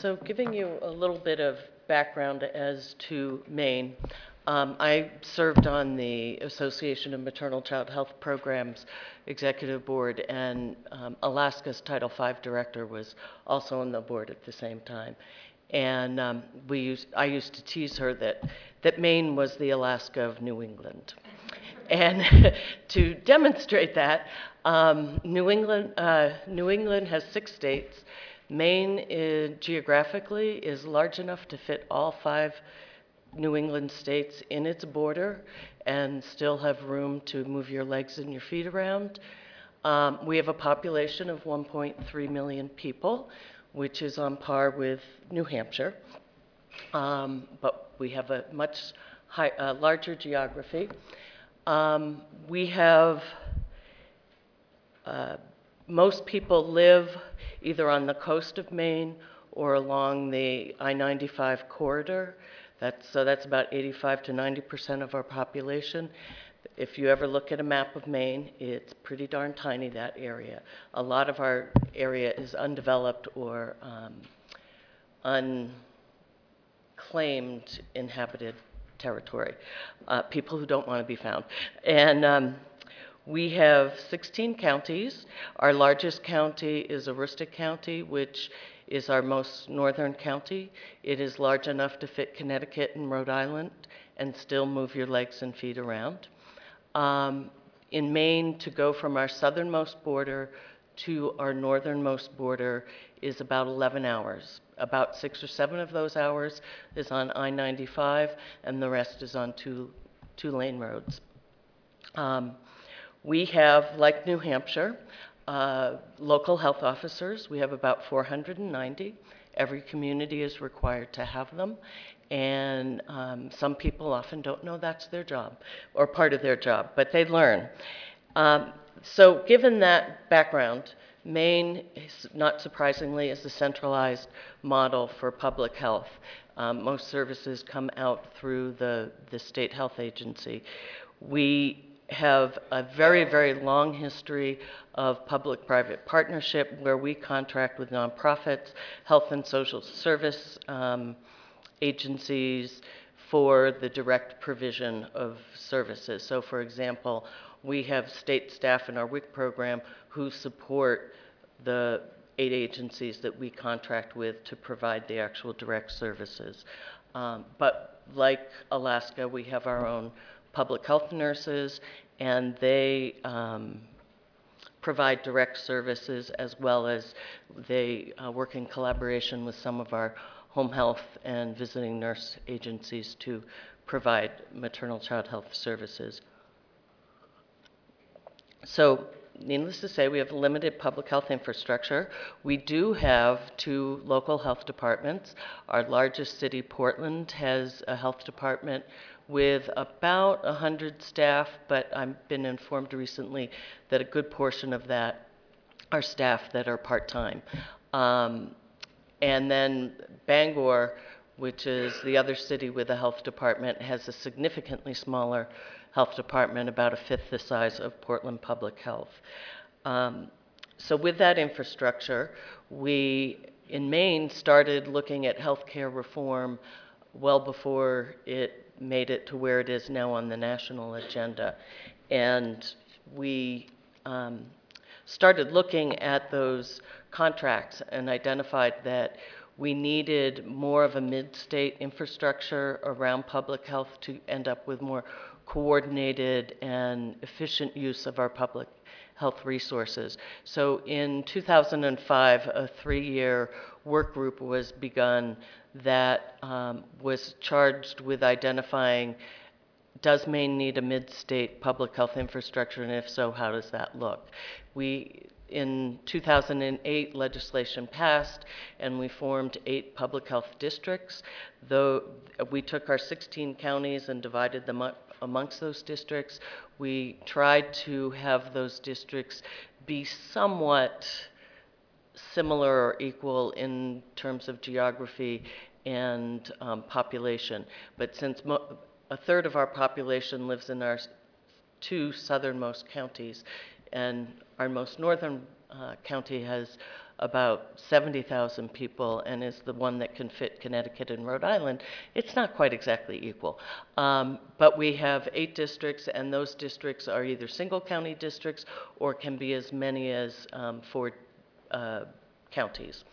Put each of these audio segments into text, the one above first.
So giving you a little bit of background as to Maine, I served on the Association of Maternal Child Health Programs Executive Board, and Alaska's Title V director was also on the board at the same time. And I used to tease her that Maine was the Alaska of New England. And to demonstrate that, New England has 6 states. Maine geographically is large enough to fit all 5 New England states in its border and still have room to move your legs and your feet around. We have a population of 1.3 million people, which is on par with New Hampshire. But we have a much larger geography. We have, most people live either on the coast of Maine or along the I-95 corridor. So that's about 85 to 90% of our population. If you ever look at a map of Maine, it's pretty darn tiny, that area. A lot of our area is undeveloped or unclaimed inhabited territory, people who don't want to be found. And we have 16 counties. Our largest county is Aroostook County, which is our most northern county. It is large enough to fit Connecticut and Rhode Island and still move your legs and feet around. In Maine, to go from our southernmost border to our northernmost border is about 11 hours. About 6 or 7 of those hours is on I-95, and the rest is on two-lane roads. We have, like New Hampshire, local health officers. We have about 490. Every community is required to have them. And some people often don't know that's their job or part of their job, but they learn. So given that background, Maine, not surprisingly, is a centralized model for public health. Most services come out through the state health agency. We have a very, very long history of public-private partnership where we contract with nonprofits, health and social service agencies for the direct provision of services. So for example, we have state staff in our WIC program who support the 8 agencies that we contract with to provide the actual direct services. But like Alaska, we have our own public health nurses, and they provide direct services as well as they work in collaboration with some of our home health and visiting nurse agencies to provide maternal child health services. So needless to say, we have limited public health infrastructure. We do have 2 local health departments. Our largest city, Portland, has a health department with about 100 staff, but I've been informed recently that a good portion of that are staff that are part-time. And then Bangor, which is the other city with a health department, has a significantly smaller health department, about 1/5 the size of Portland Public Health. So with that infrastructure, we, in Maine, started looking at healthcare reform well before it made it to where it is now on the national agenda. And we started looking at those contracts and identified that we needed more of a mid-state infrastructure around public health to end up with more coordinated and efficient use of our public health resources. So in 2005, a 3-year work group was begun that was charged with identifying, does Maine need a mid-state public health infrastructure, and if so, how does that look? In 2008, legislation passed, and we formed 8 public health districts. Though we took our 16 counties and divided them up amongst those districts, we tried to have those districts be somewhat similar or equal in terms of geography and population. But since a third of our population lives in our 2 southernmost counties, and our most northern county has about 70,000 people and is the one that can fit Connecticut and Rhode Island, it's not quite exactly equal. But we have 8 districts, and those districts are either single county districts or can be as many as 4 counties.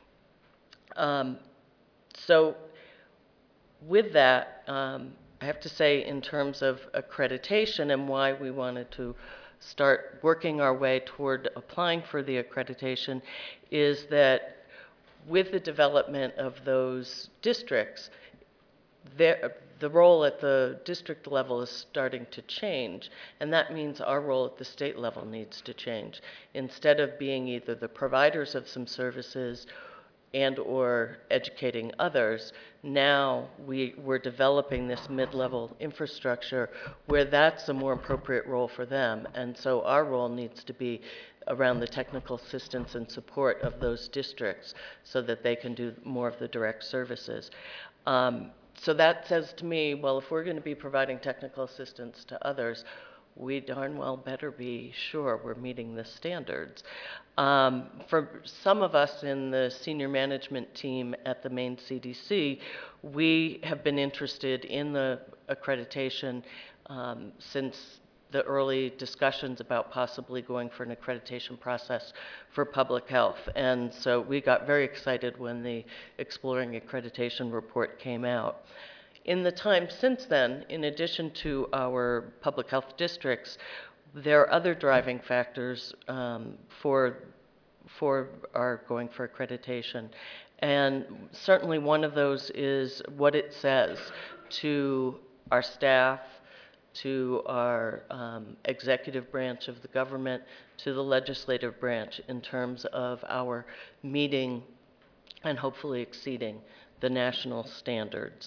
So with that, I have to say, in terms of accreditation and why we wanted to start working our way toward applying for the accreditation, is that with the development of those districts, the role at the district level is starting to change, and that means our role at the state level needs to change. Instead of being either the providers of some services and or educating others, now we're developing this mid-level infrastructure where that's a more appropriate role for them. And so our role needs to be around the technical assistance and support of those districts so that they can do more of the direct services. So that says to me, well, if we're going to be providing technical assistance to others, we darn well better be sure we're meeting the standards. For some of us in the senior management team at the Maine CDC, we have been interested in the accreditation since the early discussions about possibly going for an accreditation process for public health. And so we got very excited when the Exploring Accreditation report came out. In the time since then, in addition to our public health districts, there are other driving factors for our going for accreditation. And certainly one of those is what it says to our staff, to our executive branch of the government, to the legislative branch in terms of our meeting and hopefully exceeding the national standards.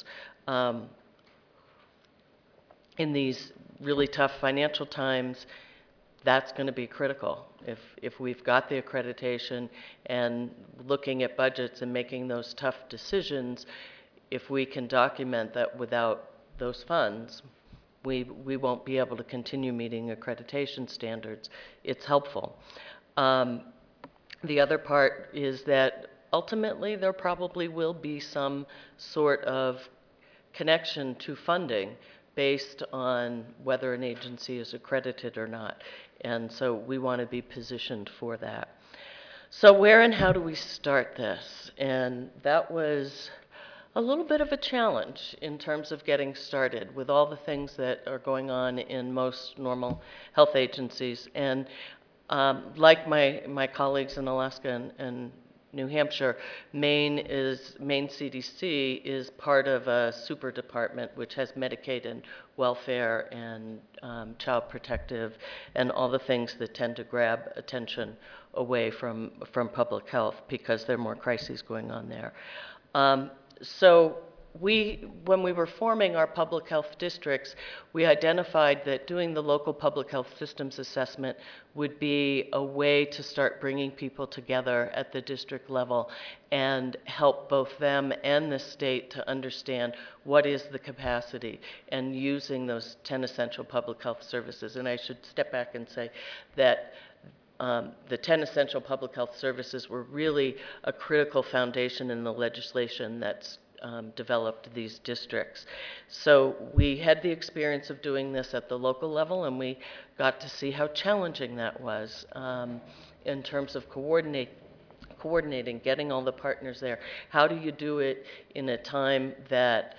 In these really tough financial times, that's going to be critical. If we've got the accreditation and looking at budgets and making those tough decisions, if we can document that without those funds, we won't be able to continue meeting accreditation standards. It's helpful. The other part is that ultimately there probably will be some sort of connection to funding based on whether an agency is accredited or not. And so we want to be positioned for that. So where and how do we start this? And that was a little bit of a challenge in terms of getting started with all the things that are going on in most normal health agencies. And like my colleagues in Alaska and New Hampshire, Maine CDC is part of a super department which has Medicaid and welfare and child protective and all the things that tend to grab attention away from public health because there are more crises going on there. So when we were forming our public health districts, we identified that doing the local public health systems assessment would be a way to start bringing people together at the district level and help both them and the state to understand what is the capacity and using those 10 essential public health services. And I should step back and say that the 10 essential public health services were really a critical foundation in the legislation that's developed these districts. So we had the experience of doing this at the local level, and we got to see how challenging that was in terms of coordinating, getting all the partners there. How do you do it in a time that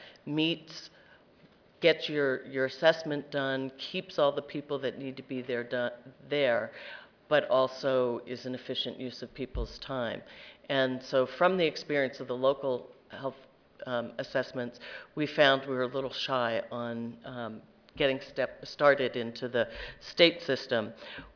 gets your assessment done, keeps all the people that need to be there, but also is an efficient use of people's time? And so from the experience of the local health assessments, we found we were a little shy on getting started into the state system.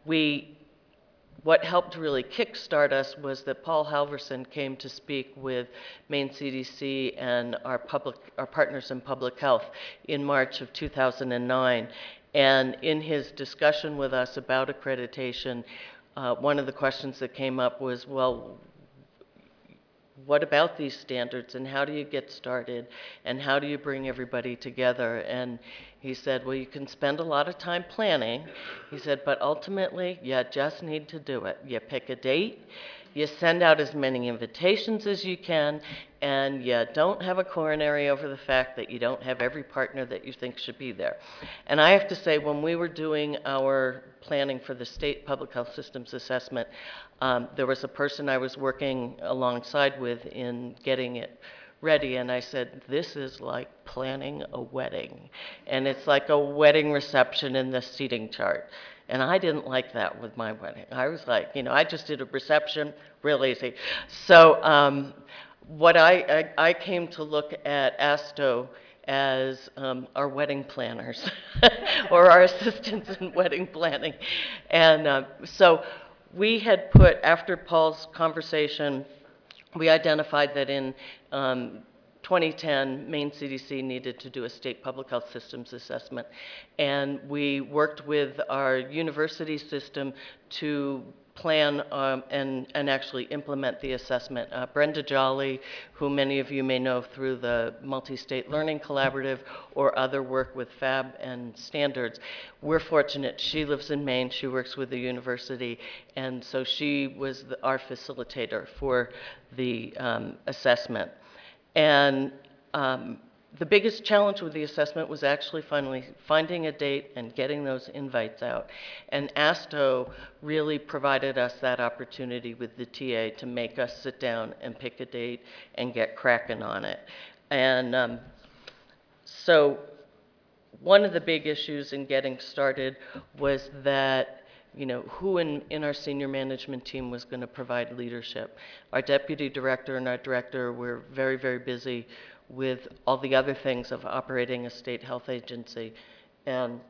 What helped really kickstart us was that Paul Halverson came to speak with Maine CDC and our partners in public health in March of 2009. And in his discussion with us about accreditation, one of the questions that came up was, well, what about these standards and how do you get started and how do you bring everybody together? And he said, well, you can spend a lot of time planning. He said, but ultimately, you just need to do it. You pick a date you send out as many invitations as you can, and you don't have a coronary over the fact that you don't have every partner that you think should be there. And I have to say, when we were doing our planning for the state public health systems assessment, there was a person I was working alongside with in getting it ready, and I said, this is like planning a wedding. And it's like a wedding reception in the seating chart. And I didn't like that with my wedding. I was like, I just did a reception, real easy. So what I came to look at ASTO as our wedding planners or our assistants in wedding planning. And so we had put, after Paul's conversation, we identified that in 2010, Maine CDC needed to do a state public health systems assessment. And we worked with our university system to plan and actually implement the assessment. Brenda Jolly, who many of you may know through the Multi-State Learning Collaborative or other work with FAB and standards, we're fortunate. She lives in Maine. She works with the university. And so she was our facilitator for the assessment. And the biggest challenge with the assessment was actually finally finding a date and getting those invites out. And ASTO really provided us that opportunity with the TA to make us sit down and pick a date and get cracking on it. And so one of the big issues in getting started was that who in our senior management team was going to provide leadership. Our deputy director and our director were very, very busy with all the other things of operating a state health agency. And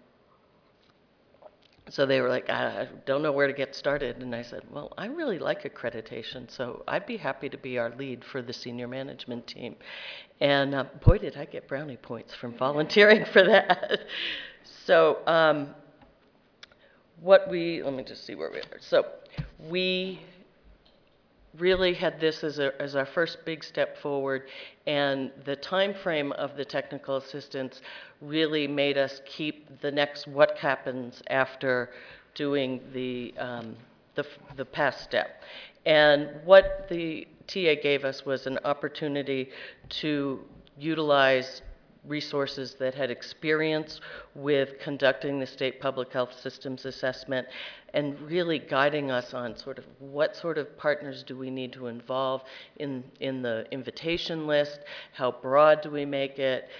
so they were like, I don't know where to get started. And I said, well, I really like accreditation, so I'd be happy to be our lead for the senior management team. And boy, did I get brownie points from volunteering for that. So let me just see where we are. So we really had this as our first big step forward, and the time frame of the technical assistance really made us keep the next what happens after doing the past step. And what the TA gave us was an opportunity to utilize resources that had experience with conducting the state public health systems assessment and really guiding us on sort of what sort of partners do we need to involve in the invitation list, how broad do we make it,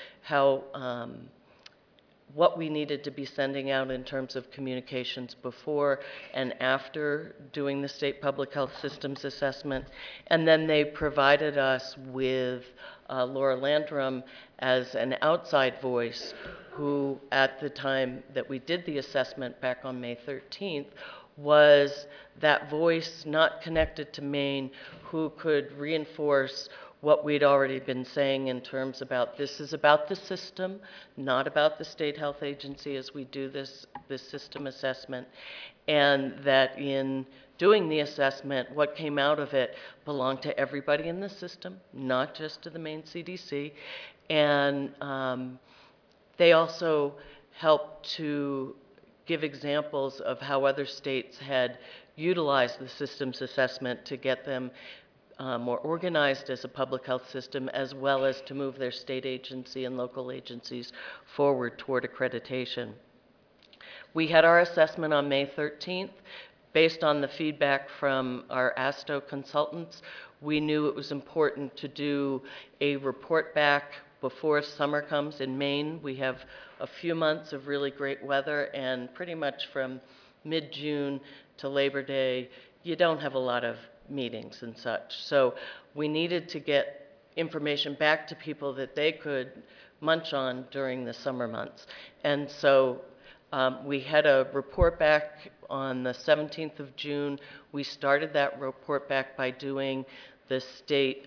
what we needed to be sending out in terms of communications before and after doing the state public health systems assessment. And then they provided us with Laura Landrum as an outside voice who, at the time that we did the assessment back on May 13th, was that voice not connected to Maine who could reinforce what we'd already been saying in terms about this is about the system, not about the state health agency as we do this system assessment, and that in doing the assessment, what came out of it belonged to everybody in the system, not just to the Maine CDC. And they also helped to give examples of how other states had utilized the systems assessment to get them more organized as a public health system, as well as to move their state agency and local agencies forward toward accreditation. We had our assessment on May 13th. Based on the feedback from our ASTO consultants, we knew it was important to do a report back before summer comes in Maine. We have a few months of really great weather, and pretty much from mid-June to Labor Day, you don't have a lot of meetings and such. So we needed to get information back to people that they could munch on during the summer months. And so we had a report back on the 17th of June. We started that report back by doing the state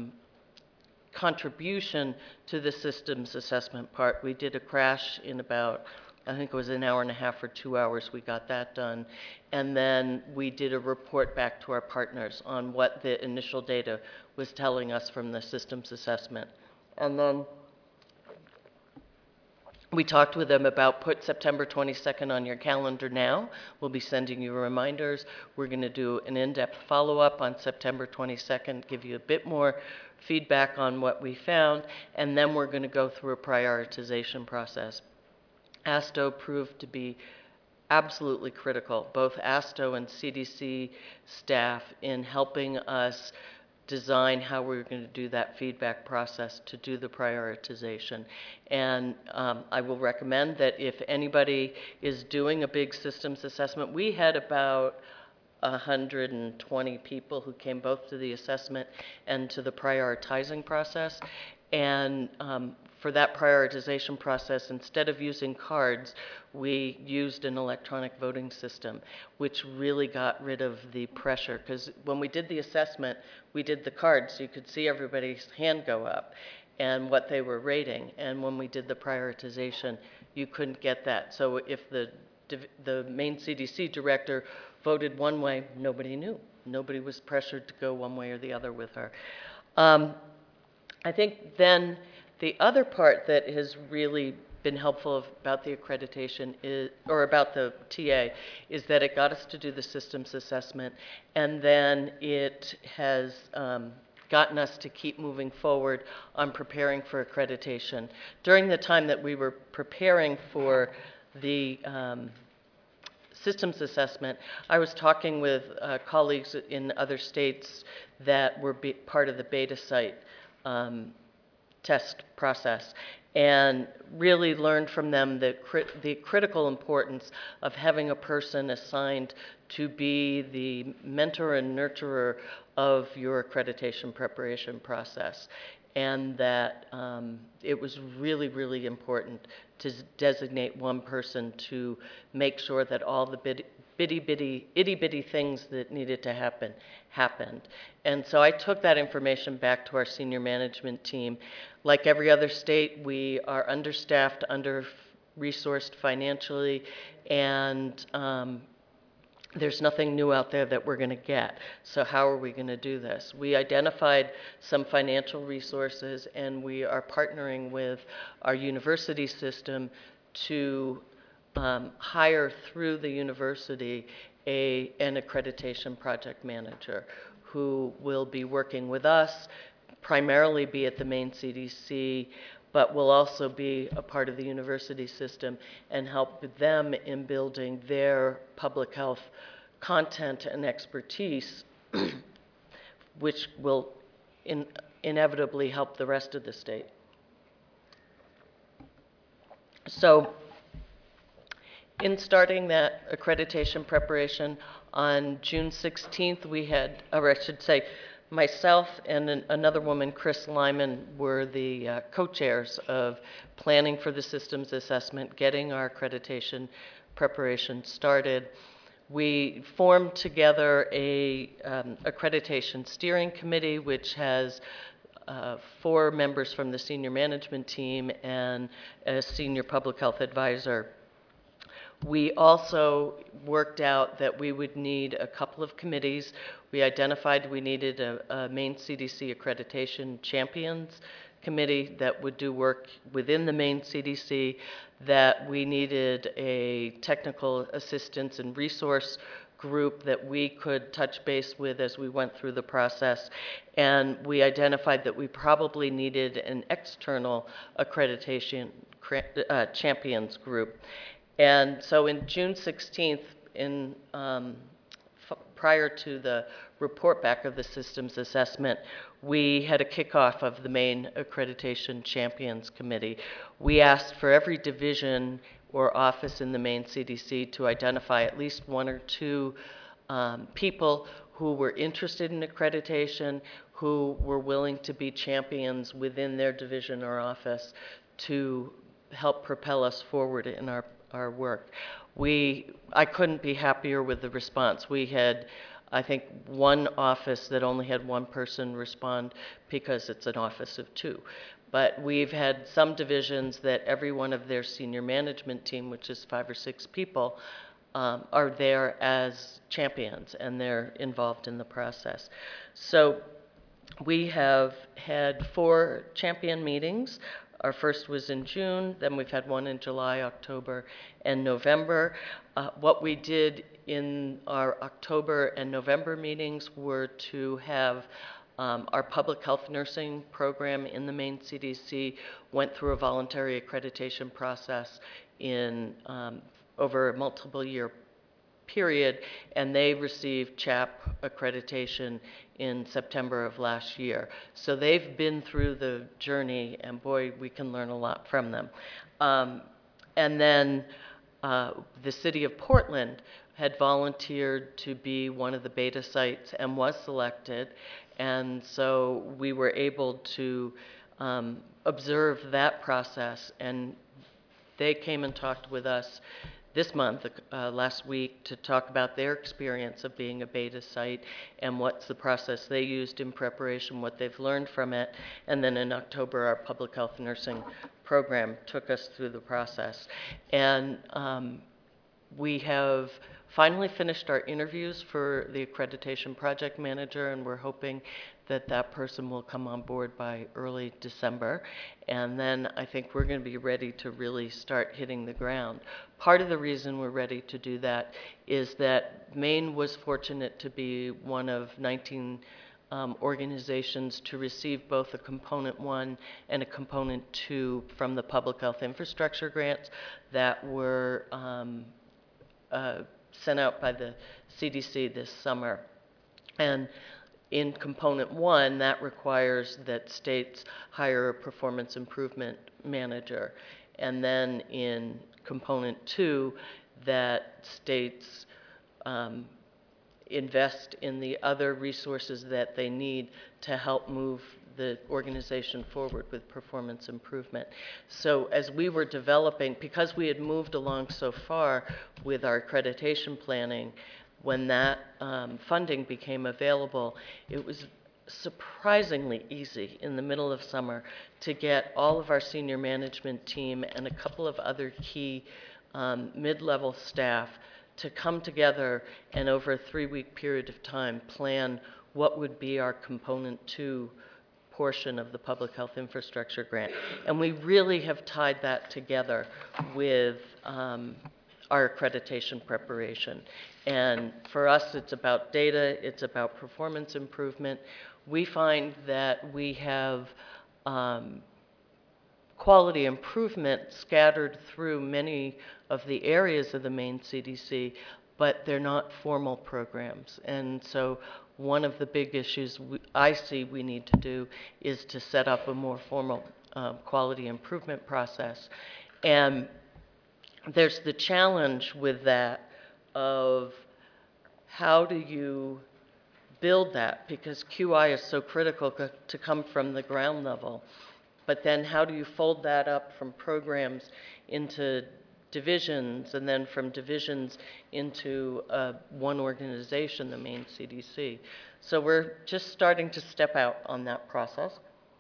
contribution to the systems assessment part. We did a crash in about, I think it was an hour and a half or 2 hours. We got that done. And then we did a report back to our partners on what the initial data was telling us from the systems assessment. And then We talked with them about put September 22nd on your calendar now. We'll be sending you reminders. We're going to do an in-depth follow-up on September 22nd, give you a bit more feedback on what we found, and then we're going to go through a prioritization process. ASTO proved to be absolutely critical, both ASTO and CDC staff, in helping us design how we're going to do that feedback process to do the prioritization. And I will recommend that if anybody is doing a big systems assessment, we had about 120 people who came both to the assessment and to the prioritizing process. And for that prioritization process, instead of using cards, we used an electronic voting system, which really got rid of the pressure. Because when we did the assessment, we did the cards, so you could see everybody's hand go up and what they were rating. And when we did the prioritization, you couldn't get that. So if the Maine CDC director voted one way, nobody knew. Nobody was pressured to go one way or the other with her. I think then the other part that has really been helpful about the accreditation is, or about the TA, is that it got us to do the systems assessment, and then it has gotten us to keep moving forward on preparing for accreditation. During the time that we were preparing for the systems assessment, I was talking with colleagues in other states that were part of the beta site test process, and really learned from them the critical importance of having a person assigned to be the mentor and nurturer of your accreditation preparation process. And that it was really, really important to designate one person to make sure that all the itty-bitty things that needed to happen happened. And so I took that information back to our senior management team. Like every other state, we are understaffed, under-resourced financially, and there's nothing new out there that we're going to get. So how are we going to do this? We identified some financial resources, and we are partnering with our university system to hire through the university an accreditation project manager who will be working with us, primarily be at the Maine CDC, but will also be a part of the university system and help them in building their public health content and expertise, which will inevitably help the rest of the state. So in starting that accreditation preparation, on June 16th, we had, or I should say, myself and another woman, Chris Lyman, were the co-chairs of planning for the systems assessment, getting our accreditation preparation started. We formed together a accreditation steering committee, which has 4 members from the senior management team and a senior public health advisor. We also worked out that we would need a couple of committees. We identified we needed a Maine CDC accreditation champions committee that would do work within the Maine CDC, that we needed a technical assistance and resource group that we could touch base with as we went through the process. And we identified that we probably needed an external accreditation champions group. And so in June 16th, prior to the report back of the systems assessment, we had a kickoff of the Maine Accreditation Champions Committee. We asked for every division or office in the Maine CDC to identify at least 1 or 2 people who were interested in accreditation, who were willing to be champions within their division or office to help propel us forward in our work. I couldn't be happier with the response. We had, I think, one office that only had 1 person respond because it's an office of 2. But we've had some divisions that every one of their senior management team, which is 5 or 6 people, are there as champions, and they're involved in the process. So we have had 4 champion meetings. Our first was in June, then we've had one in July, October, and November. What we did in our October and November meetings were to have our public health nursing program in the Maine CDC went through a voluntary accreditation process in over a multiple year period, and they received CHAP accreditation in September of last year. So they've been through the journey, and boy, we can learn a lot from them. And then the city of Portland had volunteered to be one of the beta sites and was selected, and so we were able to observe that process, and they came and talked with us this month, last week, to talk about their experience of being a beta site and what's the process they used in preparation, what they've learned from it. And then in October, our public health nursing program took us through the process. And we have finally finished our interviews for the accreditation project manager, and we're hoping that that person will come on board by early December. And then I think we're going to be ready to really start hitting the ground. Part of the reason we're ready to do that is that Maine was fortunate to be one of 19 organizations to receive both a Component 1 and a Component 2 from the Public Health Infrastructure Grants that were sent out by the CDC this summer. And in Component 1, that requires that states hire a performance improvement manager. And then in Component 2, that states invest in the other resources that they need to help move the organization forward with performance improvement. So as we were developing, because we had moved along so far with our accreditation planning, when that funding became available, it was surprisingly easy in the middle of summer to get all of our senior management team and a couple of other key mid-level staff to come together and over a 3-week period of time plan what would be our Component 2 portion of the Public Health Infrastructure Grant. And we really have tied that together with our accreditation preparation. And for us, it's about data, it's about performance improvement. We find that we have quality improvement scattered through many of the areas of the Maine CDC, but they're not formal programs. And so one of the big issues I see we need to do is to set up a more formal quality improvement process. And there's the challenge with that of how do you build that, because QI is so critical to come from the ground level. But then how do you fold that up from programs into divisions, and then from divisions into one organization, the Maine CDC? So we're just starting to step out on that process.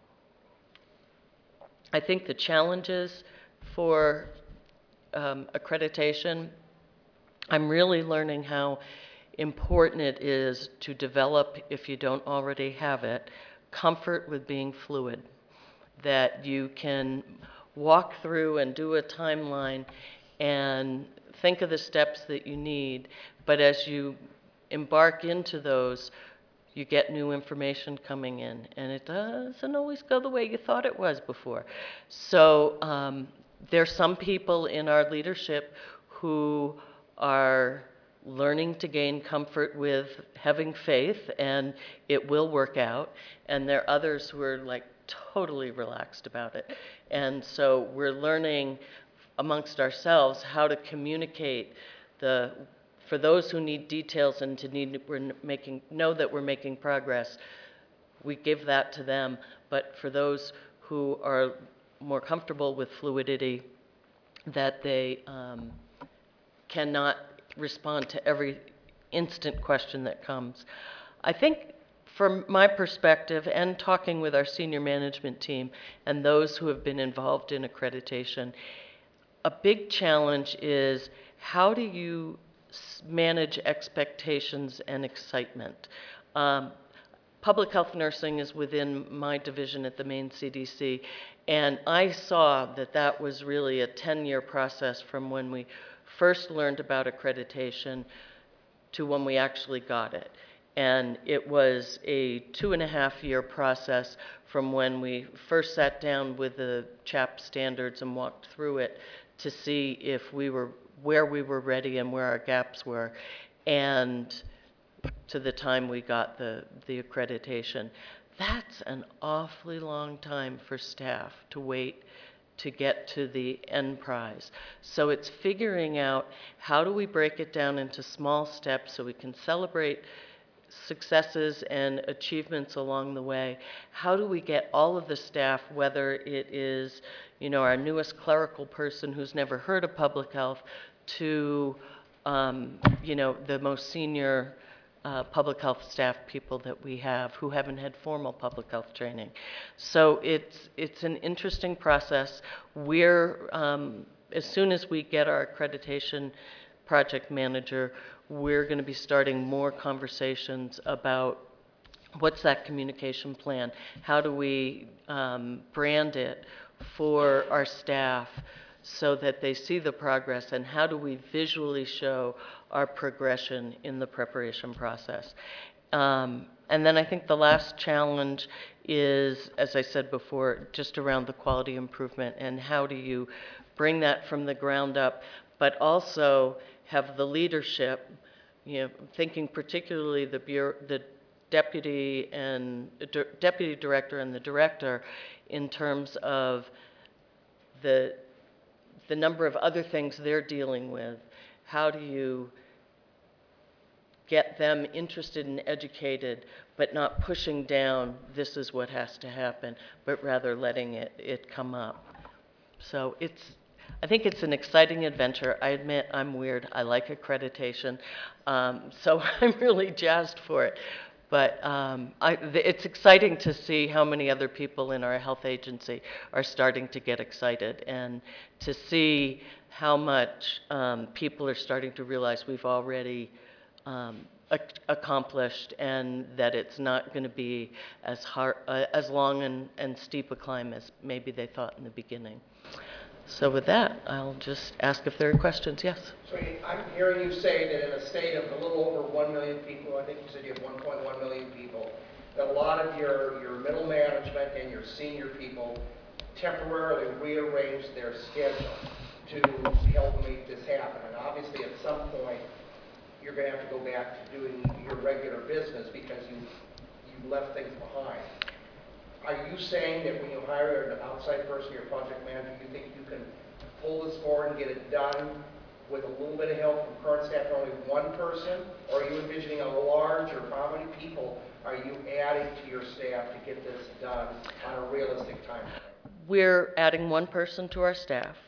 I think the challenges for accreditation, I'm really learning how important it is to develop, if you don't already have it, comfort with being fluid. That you can walk through and do a timeline and think of the steps that you need, but as you embark into those, you get new information coming in, and it doesn't always go the way you thought it was before. So there's some people in our leadership who are learning to gain comfort with having faith, and it will work out, and there are others who are like totally relaxed about it. And so we're learning amongst ourselves how to communicate for those who need details and know that we're making progress, we give that to them. But for those who are more comfortable with fluidity, that they cannot respond to every instant question that comes. I think from my perspective, and talking with our senior management team and those who have been involved in accreditation, a big challenge is how do you manage expectations and excitement? public health nursing is within my division at the Maine CDC, and I saw that that was really a 10-year process from when we first learned about accreditation to when we actually got it. And it was a 2.5-year process from when we first sat down with the CHAP standards and walked through it to see if we were where we were ready and where our gaps were, and to the time we got the accreditation. That's an awfully long time for staff to wait to get to the end prize. So it's figuring out how do we break it down into small steps so we can celebrate successes and achievements along the way. How do we get all of the staff, whether it is, you know, our newest clerical person who's never heard of public health, to, you know, the most senior public health staff people that we have who haven't had formal public health training. So it's an interesting process. We're, as soon as we get our accreditation project manager, we're going to be starting more conversations about what's that communication plan? How do we brand it for our staff so that they see the progress, and how do we visually show our progression in the preparation process? And then I think the last challenge is, as I said before, just around the quality improvement and how do you bring that from the ground up, but also have the leadership, you know, thinking particularly the deputy director and the director in terms of the number of other things they're dealing with. How do you get them interested and educated, but not pushing down, this is what has to happen, but rather letting it come up. So I think it's an exciting adventure. I admit I'm weird. I like accreditation. So I'm really jazzed for it. But it's exciting to see how many other people in our health agency are starting to get excited, and to see how much people are starting to realize we've already accomplished, and that it's not going to be as hard, as long and steep a climb as maybe they thought in the beginning. So with that, I'll just ask if there are questions. Yes? So I'm hearing you say that in a state of a little over 1 million people, I think you said you have 1.1 million people, that a lot of your middle management and your senior people temporarily rearrange their schedule to help make this happen. And obviously at some point, you're going to have to go back to doing your regular business because you left things behind. Are you saying that when you hire an outside person, your project manager, you think you can pull this forward and get it done with a little bit of help from current staff, only one person? Or are you envisioning a large, or how many people are you adding to your staff to get this done on a realistic time frame? We're adding one person to our staff,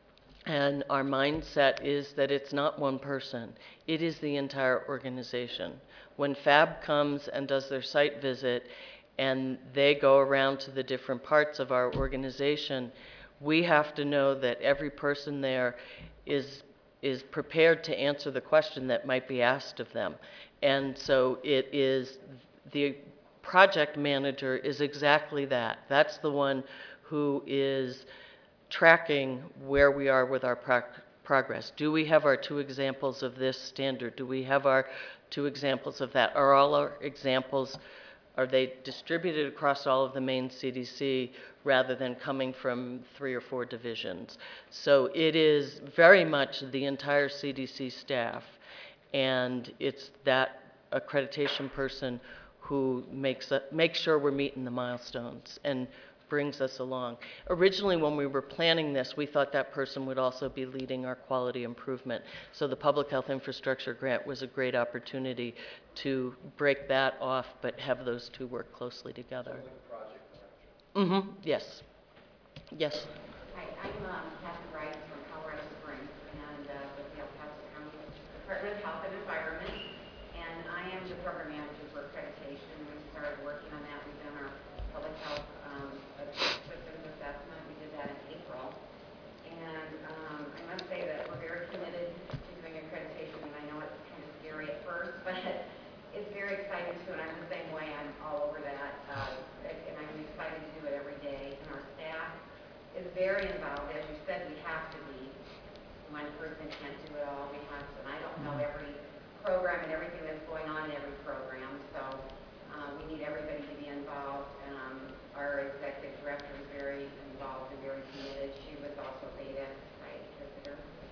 and our mindset is that it's not one person. It is the entire organization. When FAB comes and does their site visit, and they go around to the different parts of our organization, we have to know that every person there is prepared to answer the question that might be asked of them. And so it is, the project manager is exactly that. That's the one who is tracking where we are with our progress. Do we have our 2 examples of this standard? Do we have our 2 examples of that? Are all our examples, are they distributed across all of the Maine CDC rather than coming from 3 or 4 divisions? So it is very much the entire CDC staff, and it's that accreditation person who makes sure we're meeting the milestones and brings us along. Originally, when we were planning this, we thought that person would also be leading our quality improvement. So the Public Health Infrastructure Grant was a great opportunity to break that off, but have those 2 work closely together. Mm-hmm. Yes. Yes. Hi, I'm Kathy Rice from Colorado Springs, and with the El Paso County Department of Health and Environment, and I am the program manager for accreditation. We started working on that. We've done our public health systems assessment. We did that in April, and I must say that we're very committed to doing accreditation, and I know it's kind of scary at first, but it's very exciting too, and I'm the same way. I'm all over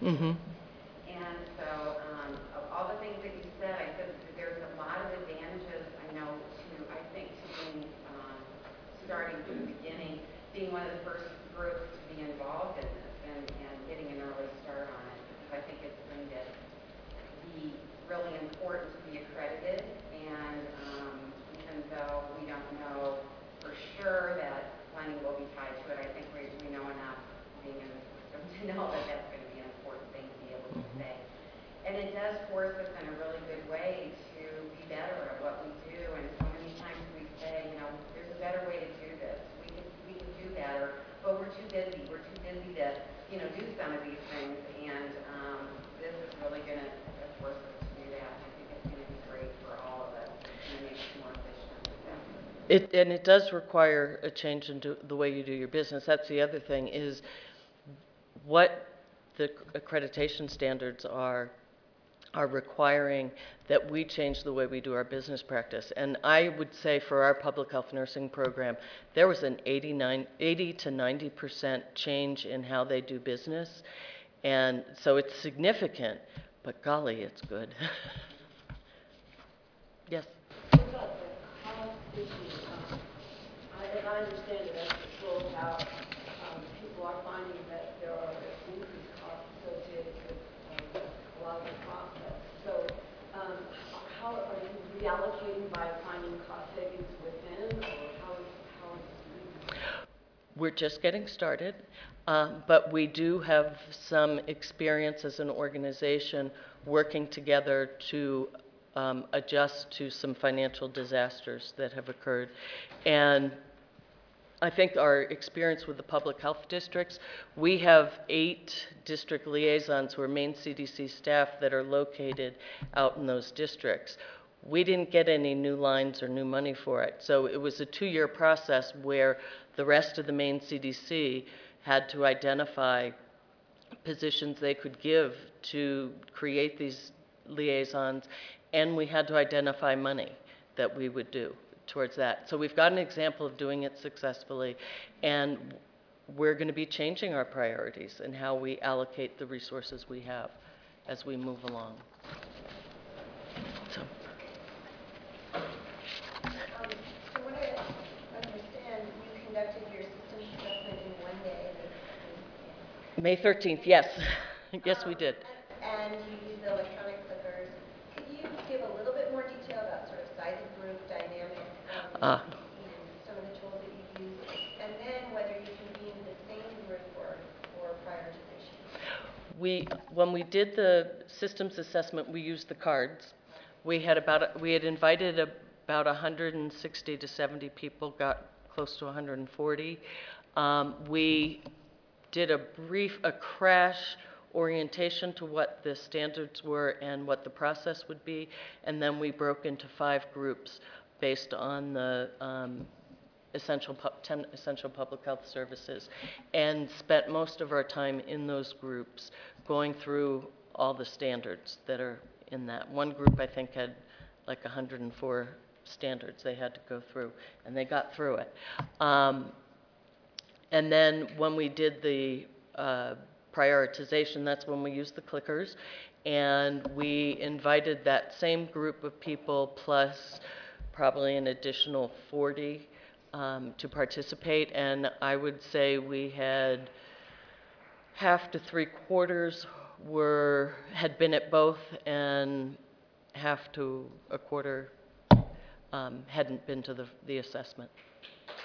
And so, of all the things that you said, I said that there's a lot of advantages, I know, I think, to being, starting from the beginning, being one of the first groups to be involved in this and getting an early start on it, because I think it's going to be really important to be accredited. And even though we don't know for sure that planning will be tied to it, I think we know enough being in the system to know that that's going to be an important thing to be able to say. And it does force us in a really good way to be better at what we do. And so many times we say, you know, there's a better way to do this. We can do better, but we're too busy. We're too busy to, you know, do some of these things. And this is really going to force us to do that. I think it's going to be great for all of us. It's going to make it more efficient. And it does require a change in the way you do your business. That's the other thing, is what the accreditation standards are requiring that we change the way we do our business practice. And I would say for our public health nursing program, there was an 80 to 90% change in how they do business. And so it's significant, but golly, it's good. Yes? What about the cost issue? As I understand it, as the rolled out, people are finding that there are increased costs associated with a lot of the process. So how are you reallocating by finding cost savings within, or how is We're just getting started, but we do have some experience as an organization working together to adjust to some financial disasters that have occurred. And I think our experience with the public health districts, we have 8 district liaisons who are Maine CDC staff that are located out in those districts. We didn't get any new lines or new money for it. So it was a 2-year process where the rest of the Maine CDC had to identify positions they could give to create these liaisons, and we had to identify money that we would do towards that. So we've got an example of doing it successfully, and we're going to be changing our priorities and how we allocate the resources we have as we move along. So. So what I understand, you conducted your systems assessment in one day. May 13th, yes. Yes, we did. And you used the electronic clickers. Could you give a little bit more detail about sort of size of group, dynamic, some of the tools that you used, and then whether you convened the same group or prioritization? When we did the systems assessment, we used the cards. We had invited about 160 to 70 people, got close to 140. We did a crash orientation to what the standards were and what the process would be, and then we broke into 5 groups based on the 10 essential public health services, and spent most of our time in those groups going through all the standards that are in that. One group, I think, had like 104 standards they had to go through, and they got through it. And then when we did the prioritization, that's when we used the clickers, and we invited that same group of people plus probably an additional 40 to participate, and I would say we had half to 3/4 had been at both, and half to 1/4 hadn't been to the assessment.